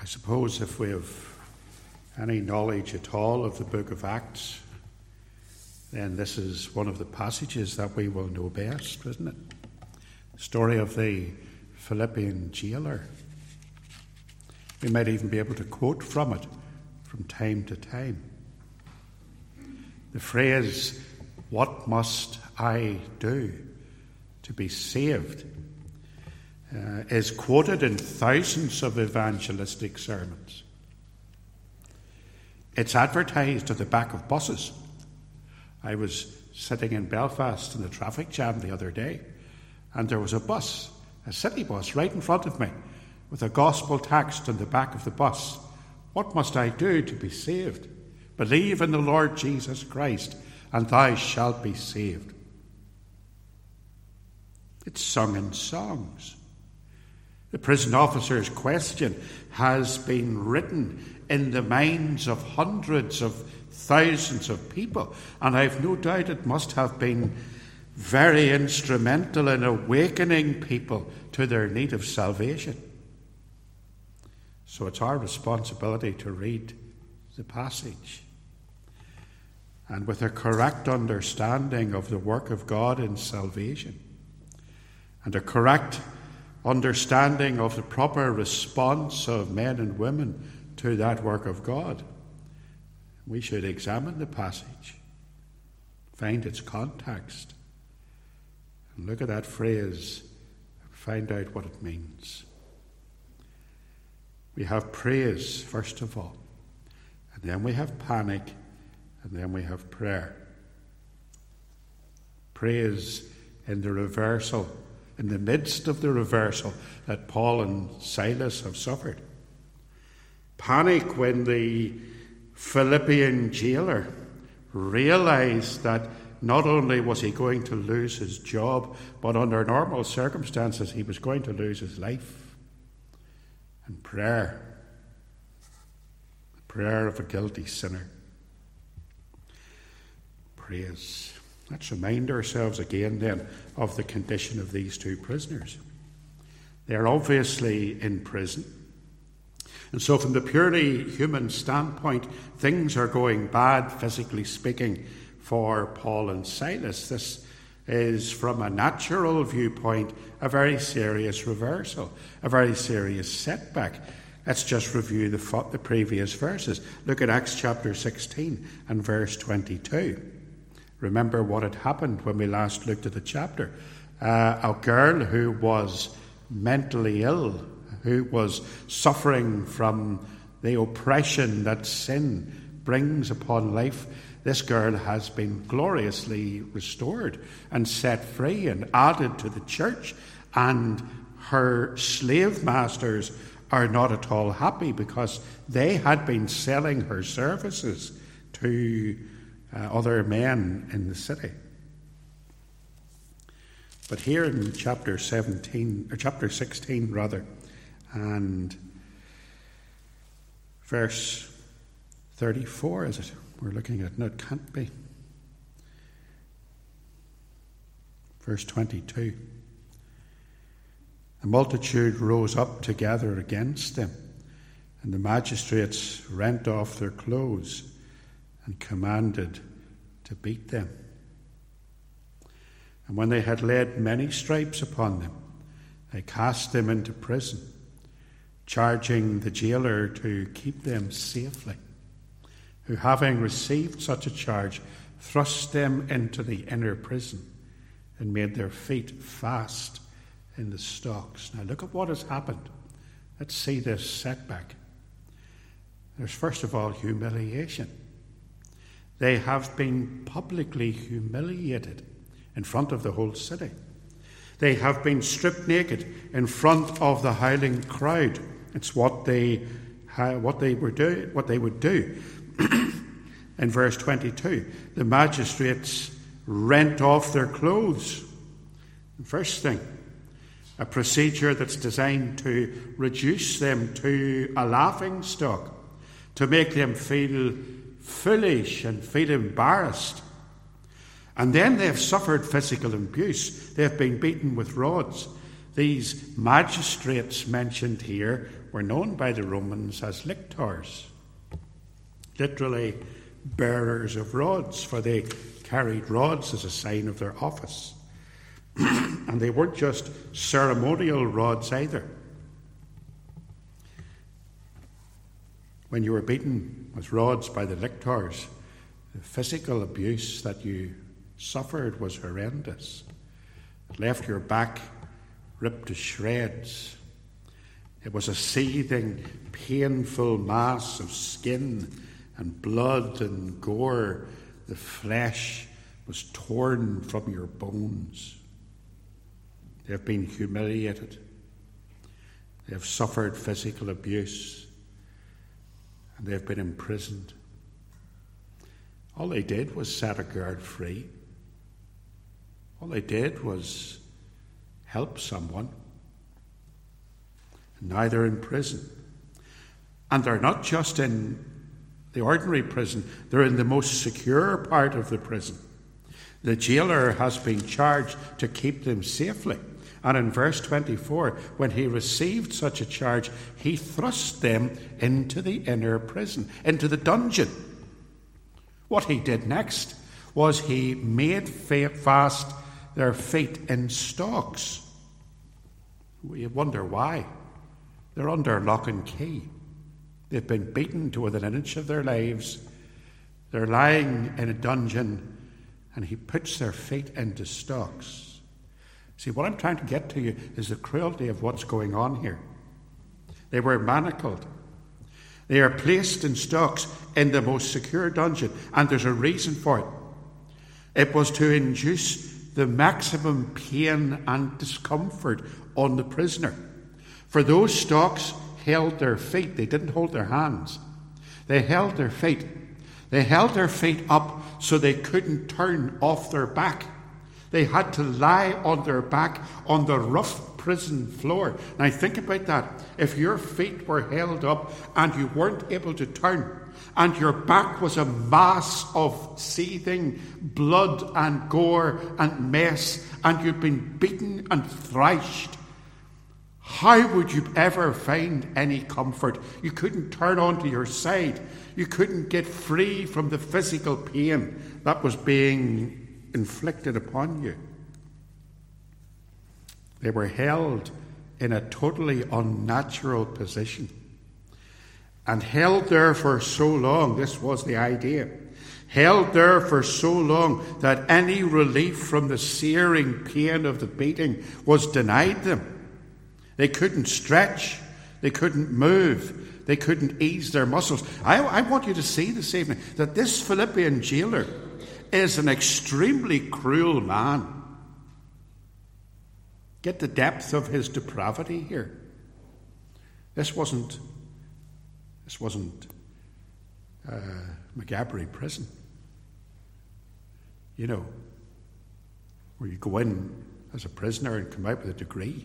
suppose if we have any knowledge at all of the book of Acts, then this is one of the passages that we will know best, isn't it? The story of the Philippian jailer. We might even be able to quote from it from time to time. The phrase, "What must I do to be saved?" is quoted in thousands of evangelistic sermons. It's advertised at the back of buses. I was sitting in Belfast in the traffic jam the other day, and there was a bus, a city bus, right in front of me, with a gospel text on the back of the bus. "What must I do to be saved? Believe in the Lord Jesus Christ, and thou shalt be saved." It's sung in songs. The prison officer's question has been written in the minds of hundreds of thousands of people, and I've no doubt it must have been very instrumental in awakening people to their need of salvation. So it's our responsibility to read the passage, and with a correct understanding of the work of God in salvation, and a correct understanding of the proper response of men and women to that work of God, we should examine the passage, find its context, and look at that phrase and find out what it means. We have praise, first of all, and then we have panic, and then we have prayer. Praise in the reversal, in the midst of the reversal that Paul and Silas have suffered. Panic when the Philippian jailer realized that not only was he going to lose his job, but under normal circumstances he was going to lose his life. And prayer, the prayer of a guilty sinner. Praise. Let's remind ourselves again then of the condition of these two prisoners. They're obviously in prison. And so from the purely human standpoint, things are going bad, physically speaking, for Paul and Silas. This is, from a natural viewpoint, a very serious reversal, a very serious setback. Let's just review the previous verses. Look at Acts chapter 16 and verse 22. Remember what had happened when we last looked at the chapter. A girl who was mentally ill, who was suffering from the oppression that sin brings upon life, this girl has been gloriously restored and set free and added to the church, and her slave masters are not at all happy because they had been selling her services to other men in the city. But here in chapter 16, and verse 34, is it? We're looking at, no, it can't be. Verse 22. The multitude rose up together against them, and the magistrates rent off their clothes and commanded to beat them. And when they had laid many stripes upon them, they cast them into prison, charging the jailer to keep them safely, who, having received such a charge, thrust them into the inner prison and made their feet fast in the stocks. Now look at what has happened. Let's see this setback. There's first of all humiliation. They have been publicly humiliated in front of the whole city. They have been stripped naked in front of the howling crowd. It's what they would do. In verse 22, the magistrates rent off their clothes. First thing, a procedure that's designed to reduce them to a laughing stock, to make them feel foolish and feel embarrassed. And then they've suffered physical abuse. They've been beaten with rods. These magistrates mentioned here were known by the Romans as lictors, literally bearers of rods, for they carried rods as a sign of their office. And they weren't just ceremonial rods either. When you were beaten with rods by the lictors, the physical abuse that you suffered was horrendous. It left your back ripped to shreds. It was a seething, painful mass of skin and blood and gore. The flesh was torn from your bones. They have been humiliated. They have suffered physical abuse. And they have been imprisoned. All they did was set a girl free. All they did was help someone. And now they're in prison. And they're not just in the ordinary prison, they're in the most secure part of the prison. The jailer has been charged to keep them safely. And in verse 24, when he received such a charge, he thrust them into the inner prison, into the dungeon. What he did next was he made fast their feet in stocks. We wonder why. They're under lock and key. They've been beaten to within an inch of their lives. They're lying in a dungeon, and he puts their feet into stocks. See, what I'm trying to get to you is the cruelty of what's going on here. They were manacled. They are placed in stocks in the most secure dungeon, and there's a reason for it. It was to induce the maximum pain and discomfort on the prisoner. For those stocks held their feet. They didn't hold their hands. They held their feet. They held their feet up so they couldn't turn off their back. They had to lie on their back on the rough prison floor. Now think about that. If your feet were held up and you weren't able to turn, and your back was a mass of seething blood and gore and mess, and you'd been beaten and thrashed, how would you ever find any comfort? You couldn't turn onto your side. You couldn't get free from the physical pain that was being inflicted upon you. They were held in a totally unnatural position, and held there for so long. This was the idea. Held there for so long that any relief from the searing pain of the beating was denied them. They couldn't stretch. They couldn't move. They couldn't ease their muscles. I want you to see this evening that this Philippian jailer is an extremely cruel man. Get the depth of his depravity here. This wasn't Maghaberry prison. You know, where you go in as a prisoner and come out with a degree.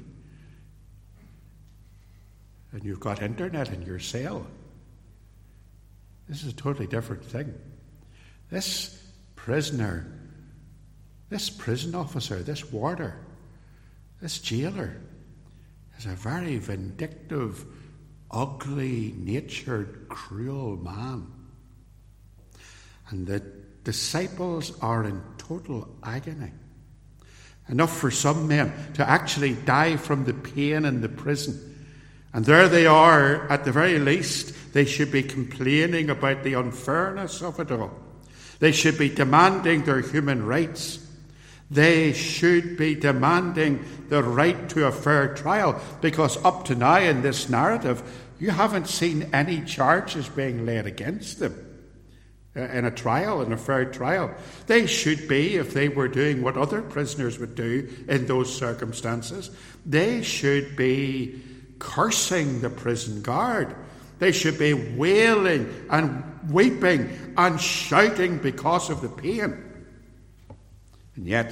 And you've got internet in your cell. This is a totally different thing. This prisoner, this prison officer, this warder, this jailer is a very vindictive, ugly-natured, cruel man. And the disciples are in total agony. Enough for some men to actually die from the pain in the prison. And there they are, at the very least, they should be complaining about the unfairness of it all. They should be demanding their human rights. They should be demanding the right to a fair trial, because up to now in this narrative, you haven't seen any charges being laid against them in a trial, in a fair trial. They should be, if they were doing what other prisoners would do in those circumstances, they should be cursing the prison guard. They should be wailing and weeping and shouting because of the pain. And yet,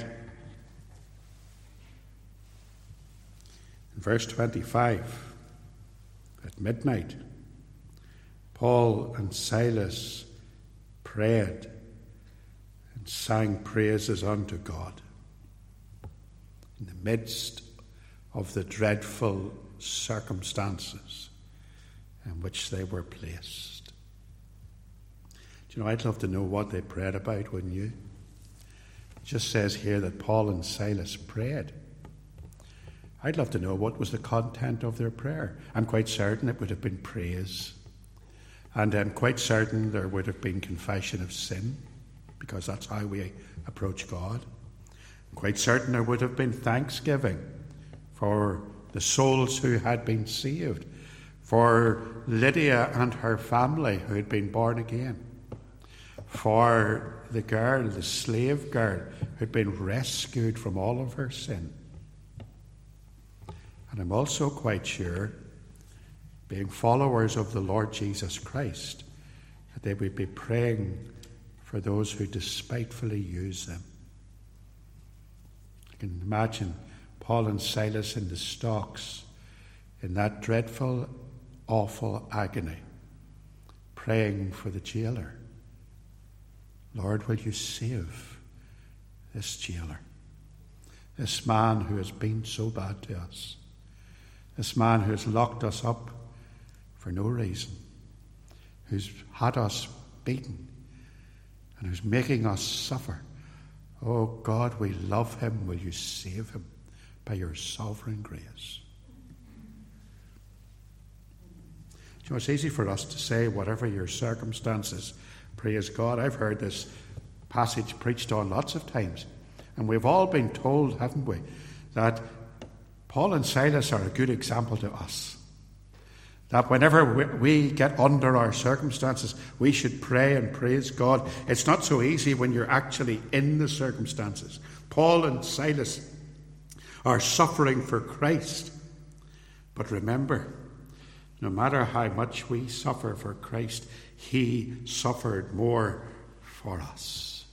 in verse 25, at midnight, Paul and Silas prayed and sang praises unto God in the midst of the dreadful circumstances in which they were placed. Do you know, I'd love to know what they prayed about, wouldn't you? It just says here that Paul and Silas prayed. I'd love to know what was the content of their prayer. I'm quite certain it would have been praise. And I'm quite certain there would have been confession of sin, because that's how we approach God. I'm quite certain there would have been thanksgiving for the souls who had been saved, for Lydia and her family who had been born again, for the girl, the slave girl, who had been rescued from all of her sin. And I'm also quite sure, being followers of the Lord Jesus Christ, that they would be praying for those who despitefully use them. I can imagine Paul and Silas in the stocks, in that dreadful, awful agony, praying for the jailer. Lord, will you save this jailer, this man who has been so bad to us, this man who has locked us up for no reason, who's had us beaten, and who's making us suffer. Oh God, we love him. Will you save him by your sovereign grace? You know, it's easy for us to say, whatever your circumstances, praise God. I've heard this passage preached on lots of times, and we've all been told, haven't we, that Paul and Silas are a good example to us. That whenever we get under our circumstances, we should pray and praise God. It's not so easy when you're actually in the circumstances. Paul and Silas are suffering for Christ. But remember, no matter how much we suffer for Christ, he suffered more for us.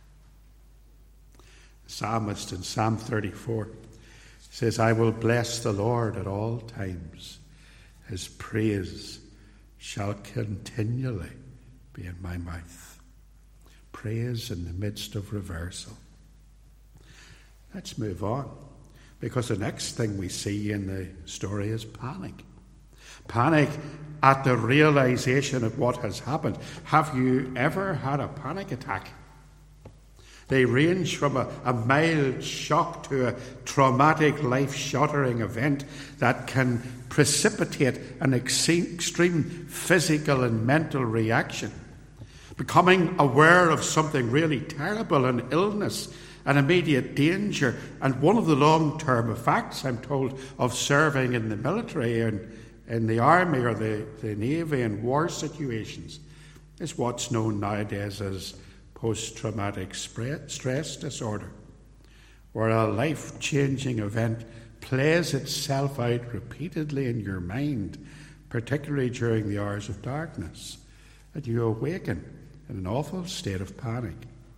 The psalmist in Psalm 34 says, I will bless the Lord at all times. His praise shall continually be in my mouth. Praise in the midst of reversal. Let's move on, because the next thing we see in the story is panic. Panic at the realization of what has happened. Have you ever had a panic attack? They range from a mild shock to a traumatic, life-shattering event that can precipitate an extreme physical and mental reaction. Becoming aware of something really terrible, an illness, an immediate danger, and one of the long-term effects, I'm told, of serving in the military and in the army or the navy in war situations is what's known nowadays as post-traumatic stress disorder, where a life-changing event plays itself out repeatedly in your mind, particularly during the hours of darkness, and you awaken in an awful state of panic.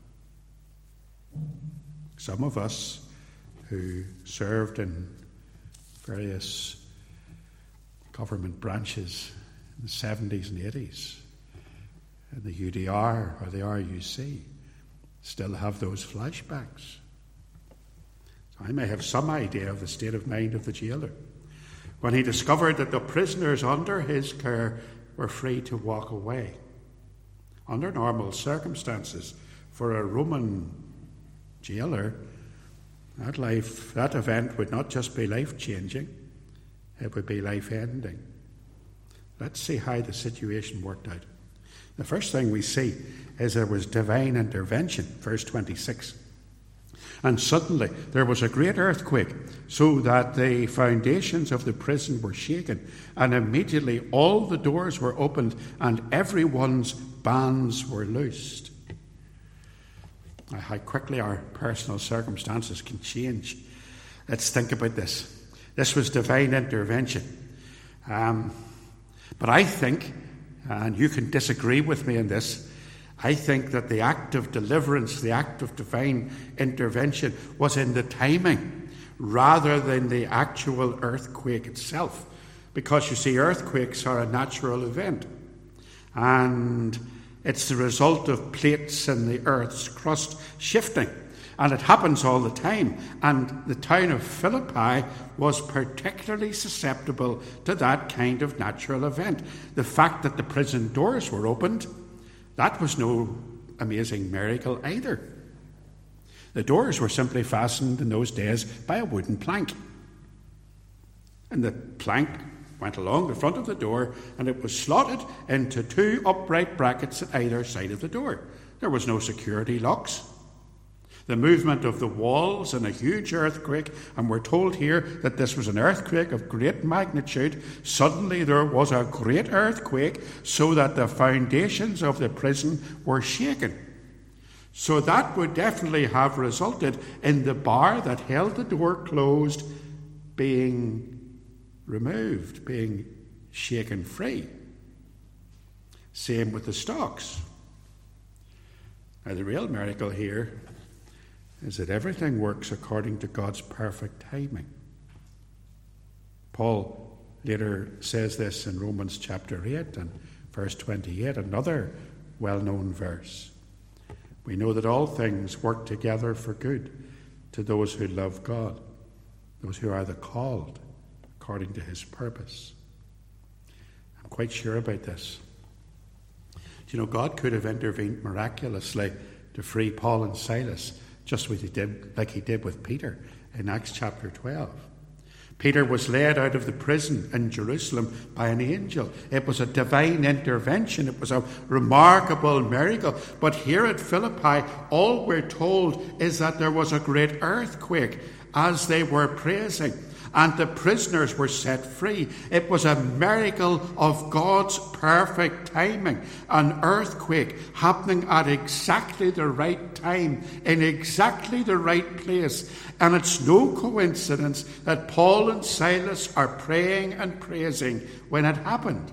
Some of us who served in various government branches in the 70s and 80s, and the UDR or the RUC, still have those flashbacks. So I may have some idea of the state of mind of the jailer when he discovered that the prisoners under his care were free to walk away. Under normal circumstances, for a Roman jailer, that event would not just be life-changing, it would be life-ending. Let's see how the situation worked out. The first thing we see is there was divine intervention, verse 26. And suddenly there was a great earthquake, so that the foundations of the prison were shaken, and immediately all the doors were opened, and everyone's bands were loosed. Now, how quickly our personal circumstances can change. Let's think about this. This was divine intervention. But I think, and you can disagree with me in this, I think that the act of deliverance, the act of divine intervention, was in the timing rather than the actual earthquake itself. Because you see, earthquakes are a natural event, and it's the result of plates in the earth's crust shifting. And it happens all the time. And the town of Philippi was particularly susceptible to that kind of natural event. The fact that the prison doors were opened, that was no amazing miracle either. The doors were simply fastened in those days by a wooden plank. And the plank went along the front of the door, and it was slotted into two upright brackets at either side of the door. There was no security locks. The movement of the walls in a huge earthquake, and we're told here that this was an earthquake of great magnitude. Suddenly there was a great earthquake so that the foundations of the prison were shaken. So that would definitely have resulted in the bar that held the door closed being removed, being shaken free. Same with the stocks. Now, the real miracle here is that everything works according to God's perfect timing. Paul later says this in Romans chapter 8 and verse 28, another well-known verse. We know that all things work together for good to those who love God, those who are the called according to his purpose. I'm quite sure about this. You know, God could have intervened miraculously to free Paul and Silas, just like he did with Peter in Acts chapter 12. Peter was led out of the prison in Jerusalem by an angel. It was a divine intervention. It was a remarkable miracle. But here at Philippi, all we're told is that there was a great earthquake as they were praising, and the prisoners were set free. It was a miracle of God's perfect timing. An earthquake happening at exactly the right time, in exactly the right place. And it's no coincidence that Paul and Silas are praying and praising when it happened.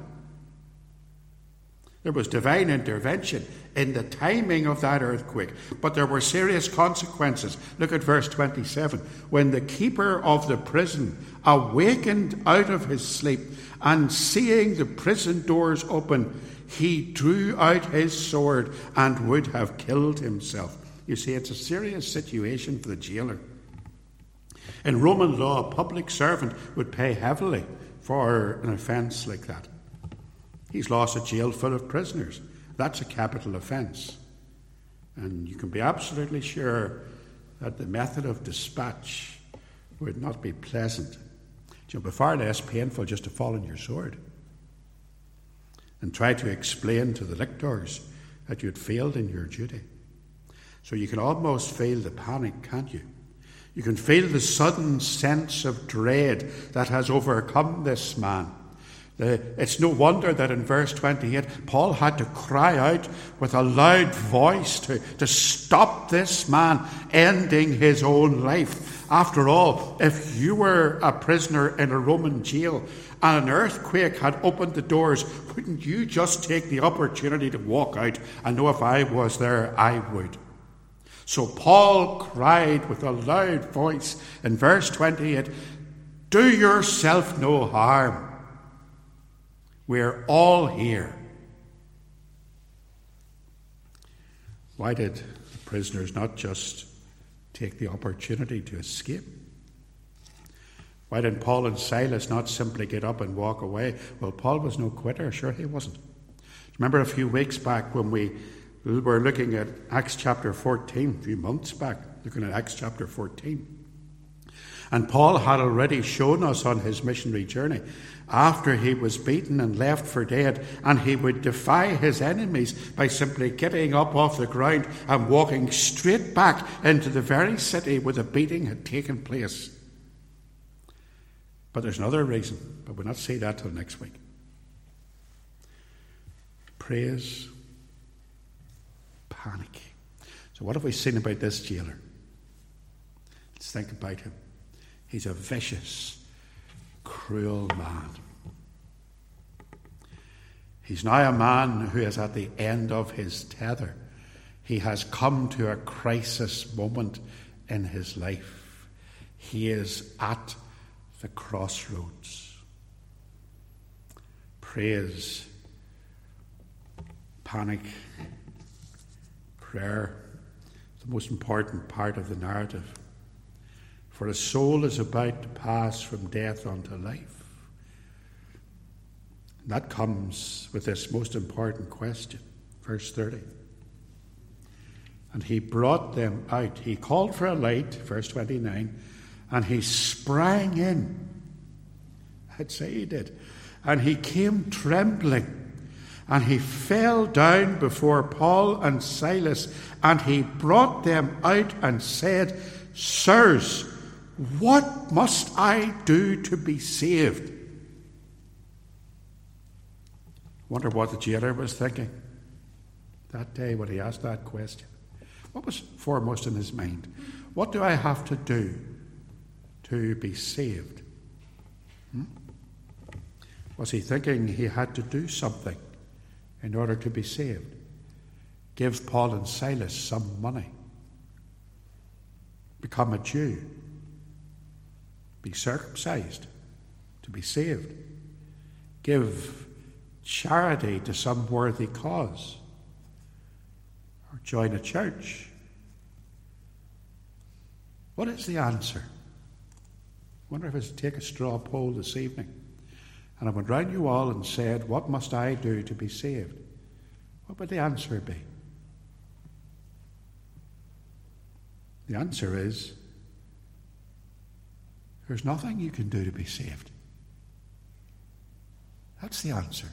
There was divine intervention in the timing of that earthquake, but there were serious consequences. Look at verse 27. When the keeper of the prison awakened out of his sleep and seeing the prison doors open, he drew out his sword and would have killed himself. You see, it's a serious situation for the jailer. In Roman law, a public servant would pay heavily for an offence like that. He's lost a jail full of prisoners. That's a capital offence. And you can be absolutely sure that the method of dispatch would not be pleasant. It would be far less painful just to fall on your sword and try to explain to the lictors that you had failed in your duty. So you can almost feel the panic, can't you? You can feel the sudden sense of dread that has overcome this man. It's no wonder that in verse 28, Paul had to cry out with a loud voice to stop this man ending his own life. After all, if you were a prisoner in a Roman jail and an earthquake had opened the doors, wouldn't you just take the opportunity to walk out and know if I was there, I would? So Paul cried with a loud voice in verse 28, "Do yourself no harm. We're all here." Why did the prisoners not just take the opportunity to escape? Why did Paul and Silas not simply get up and walk away? Well, Paul was no quitter. Sure, he wasn't. Remember a few weeks back when we were looking at Acts chapter 14, a few months back, looking at Acts chapter 14. And Paul had already shown us on his missionary journey, after he was beaten and left for dead, and he would defy his enemies by simply getting up off the ground and walking straight back into the very city where the beating had taken place. But there's another reason, but we'll not see that till next week. Praise, panic. So what have we seen about this jailer? Let's think about him. He's a vicious, cruel man. He's now a man who is at the end of his tether. He has come to a crisis moment in his life. He is at the crossroads. Praise, panic, prayer. the most important part of the narrative. For a soul is about to pass from death unto life. And that comes with this most important question. Verse 30. And he brought them out. He called for a light, verse 29, and he sprang in. I'd say he did. And he came trembling. And he fell down before Paul and Silas, and he brought them out and said, Sirs, what must I do to be saved? Wonder what the jailer was thinking that day when he asked that question. What was foremost in his mind? What do I have to do to be saved? Was he thinking he had to do something in order to be saved? Give Paul and Silas some money. Become a Jew. Be circumcised to be saved. Give charity to some worthy cause. Or join a church. What is the answer? I wonder if I should take a straw poll this evening. And I went round you all and said, what must I do to be saved? What would the answer be? The answer is, there's nothing you can do to be saved. That's the answer.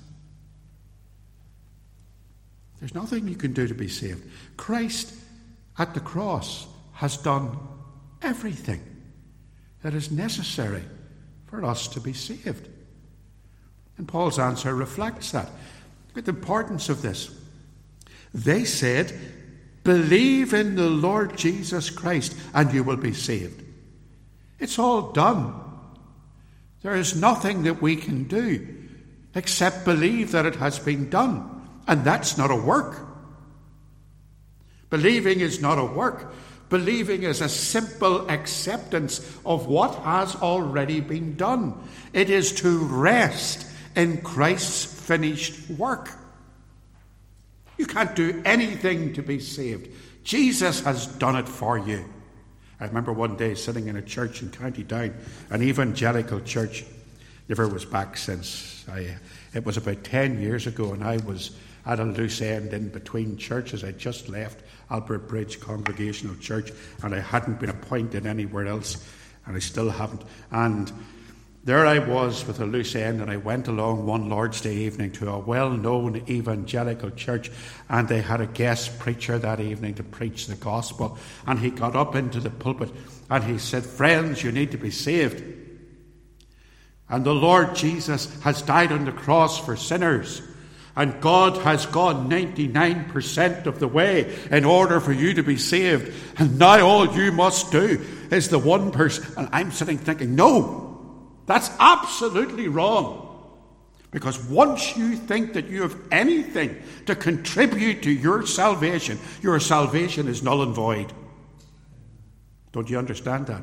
There's nothing you can do to be saved. Christ at the cross has done everything that is necessary for us to be saved. And Paul's answer reflects that. Look at the importance of this. They said, believe in the Lord Jesus Christ and you will be saved. It's all done. There is nothing that we can do except believe that it has been done. And that's not a work. Believing is not a work. Believing is a simple acceptance of what has already been done. It is to rest in Christ's finished work. You can't do anything to be saved. Jesus has done it for you. I remember one day sitting in a church in County Down, an evangelical church. Never was back since. It was about 10 years ago, and I was at a loose end in between churches. I just left Albert Bridge Congregational Church, and I hadn't been appointed anywhere else, and I still haven't. And there I was with a loose end, and I went along one Lord's Day evening to a well-known evangelical church, and they had a guest preacher that evening to preach the gospel. And he got up into the pulpit and he said, friends, you need to be saved. And the Lord Jesus has died on the cross for sinners. And God has gone 99% of the way in order for you to be saved. And now all you must do is the one person. And I'm sitting thinking, no. That's absolutely wrong. Because once you think that you have anything to contribute to your salvation is null and void. Don't you understand that?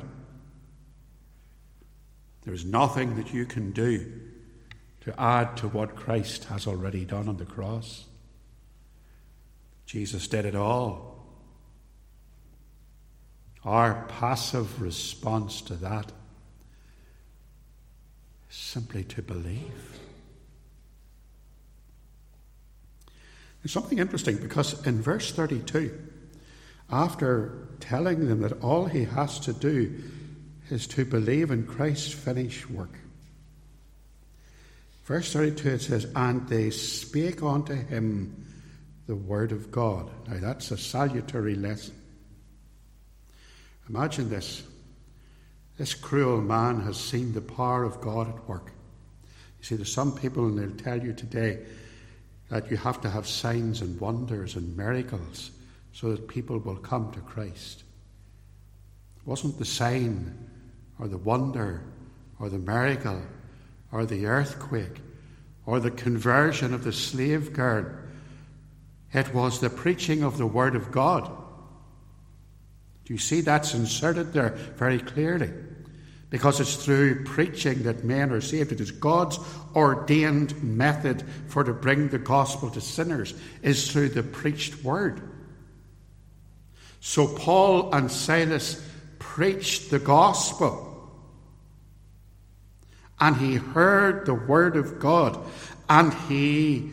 There is nothing that you can do to add to what Christ has already done on the cross. Jesus did it all. Our passive response to that simply to believe. There's something interesting, because in verse 32, after telling them that all he has to do is to believe in Christ's finished work, verse 32 it says, and they spake unto him the word of God. Now that's a salutary lesson. Imagine this. This cruel man has seen the power of God at work. You see, there's some people, and they'll tell you today that you have to have signs and wonders and miracles so that people will come to Christ. It wasn't the sign or the wonder or the miracle or the earthquake or the conversion of the slave girl. It was the preaching of the Word of God. Do you see that's inserted there very clearly? Because it's through preaching that men are saved. It is God's ordained method for to bring the gospel to sinners, is through the preached word. So Paul and Silas preached the gospel. And he heard the word of God. And he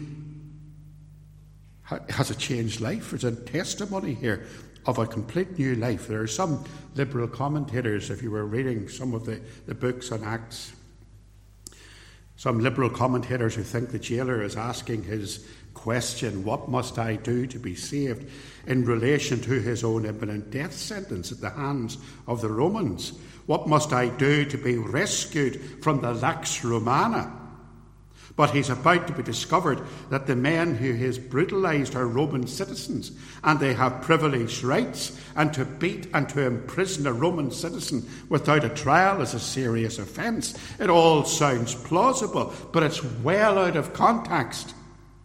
has a changed life. There's a testimony here of a complete new life. There are some liberal commentators, if you were reading some of the books on Acts, some liberal commentators who think the jailer is asking his question, what must I do to be saved, in relation to his own imminent death sentence at the hands of the Romans. What must I do to be rescued from the Lex Romana? But he's about to be discovered that the men who he has brutalized are Roman citizens, and they have privileged rights, and to beat and to imprison a Roman citizen without a trial is a serious offence. It all sounds plausible, but it's well out of context.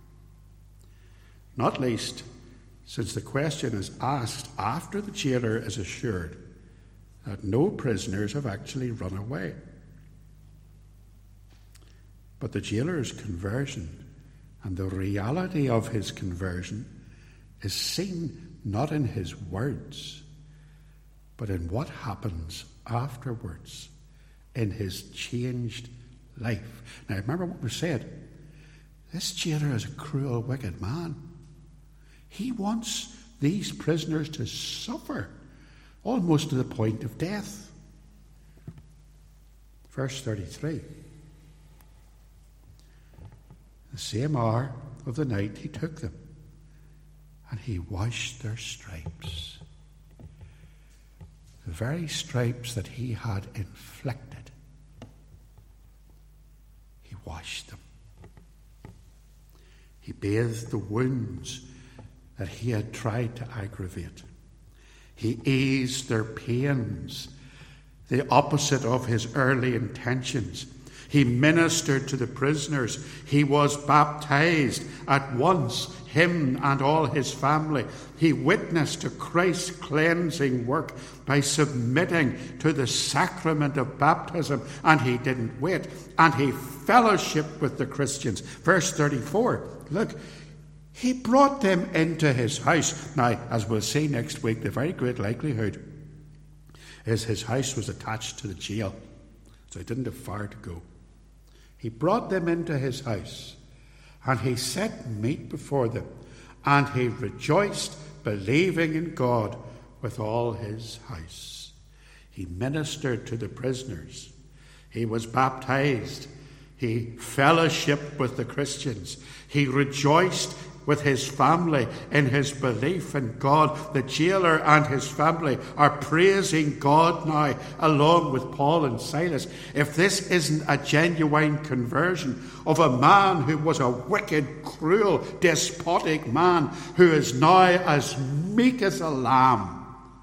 Not least since the question is asked after the jailer is assured that no prisoners have actually run away. But the jailer's conversion and the reality of his conversion is seen not in his words, but in what happens afterwards in his changed life. Now, remember what we said. This jailer is a cruel, wicked man. He wants these prisoners to suffer almost to the point of death. Verse 33. The same hour of the night he took them, and he washed their stripes. The very stripes that he had inflicted, he washed them. He bathed the wounds that he had tried to aggravate. He eased their pains, the opposite of his early intentions. He ministered to the prisoners. He was baptized at once, him and all his family. He witnessed to Christ's cleansing work by submitting to the sacrament of baptism, and he didn't wait. And he fellowshiped with the Christians. Verse 34, look, he brought them into his house. Now, as we'll see next week, the very great likelihood is his house was attached to the jail, so he didn't have far to go. He brought them into his house, and he set meat before them, and he rejoiced, believing in God with all his house. He ministered to the prisoners. He was baptized. He fellowshiped with the Christians. He rejoiced with his family in his belief in God. The jailer and his family are praising God now, along with Paul and Silas. If this isn't a genuine conversion of a man who was a wicked, cruel, despotic man, who is now as meek as a lamb,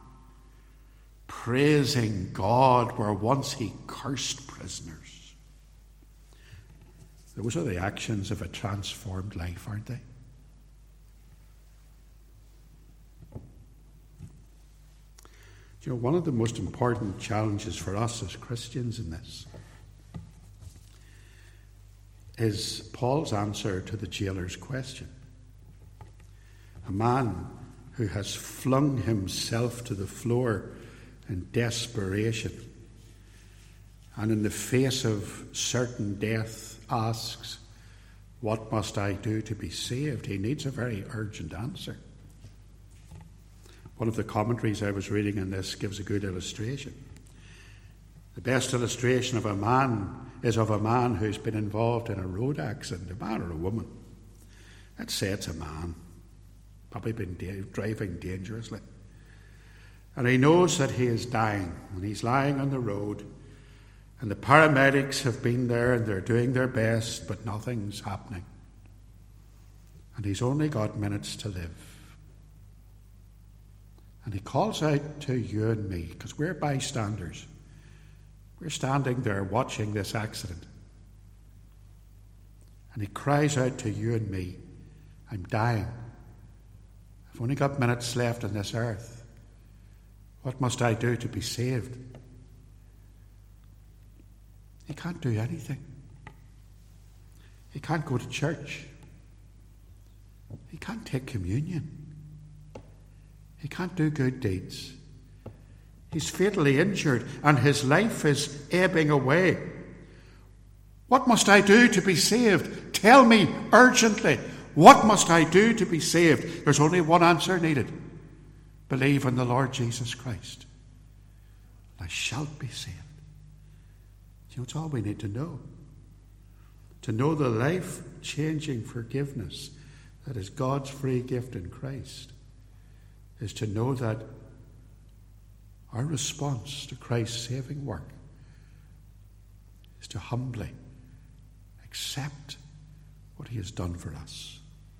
praising God where once he cursed prisoners. Those are the actions of a transformed life, aren't they? You know, one of the most important challenges for us as Christians in this is Paul's answer to the jailer's question. A man who has flung himself to the floor in desperation and in the face of certain death asks, "What must I do to be saved?" He needs a very urgent answer. One of the commentaries I was reading on this gives a good illustration. The best illustration of a man is of a man who's been involved in a road accident, a man or a woman. Let's say it's a man, probably been driving dangerously. And he knows that he is dying, and he's lying on the road, and the paramedics have been there and they're doing their best, but nothing's happening. And he's only got minutes to live. And he calls out to you and me, because we're bystanders. We're standing there watching this accident. And he cries out to you and me, "I'm dying. I've only got minutes left on this earth. What must I do to be saved?" He can't do anything. He can't go to church. He can't take communion. He can't do good deeds. He's fatally injured and his life is ebbing away. What must I do to be saved? Tell me urgently. What must I do to be saved? There's only one answer needed. Believe in the Lord Jesus Christ. I shall be saved. You know, it's all we need to know. To know the life-changing forgiveness that is God's free gift in Christ is to know that our response to Christ's saving work is to humbly accept what he has done for us.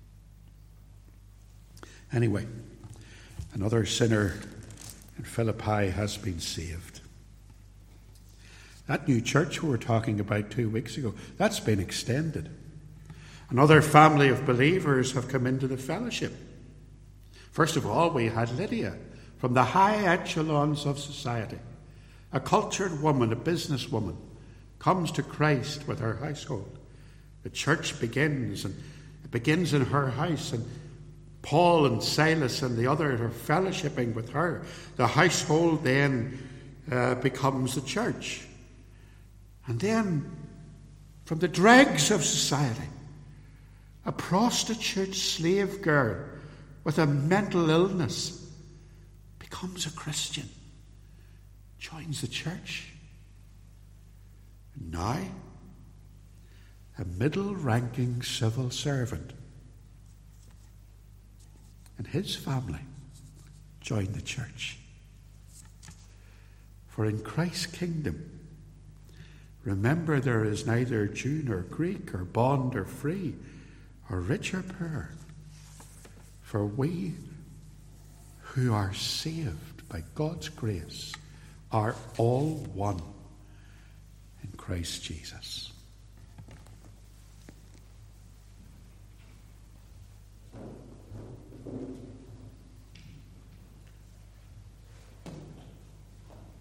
Anyway, another sinner in Philippi has been saved. That new church we were talking about 2 weeks ago, that's been extended. Another family of believers have come into the fellowship. First of all, we had Lydia from the high echelons of society. A cultured woman, a businesswoman, comes to Christ with her household. The church begins, and it begins in her house, and Paul and Silas and the others are fellowshipping with her. The household then becomes the church. And then, from the dregs of society, a prostitute slave girl with a mental illness becomes a Christian, joins the church. And now, a middle-ranking civil servant and his family join the church. For in Christ's kingdom, remember, there is neither Jew nor Greek, or bond or free, or rich or poor. For we who are saved by God's grace are all one in Christ Jesus.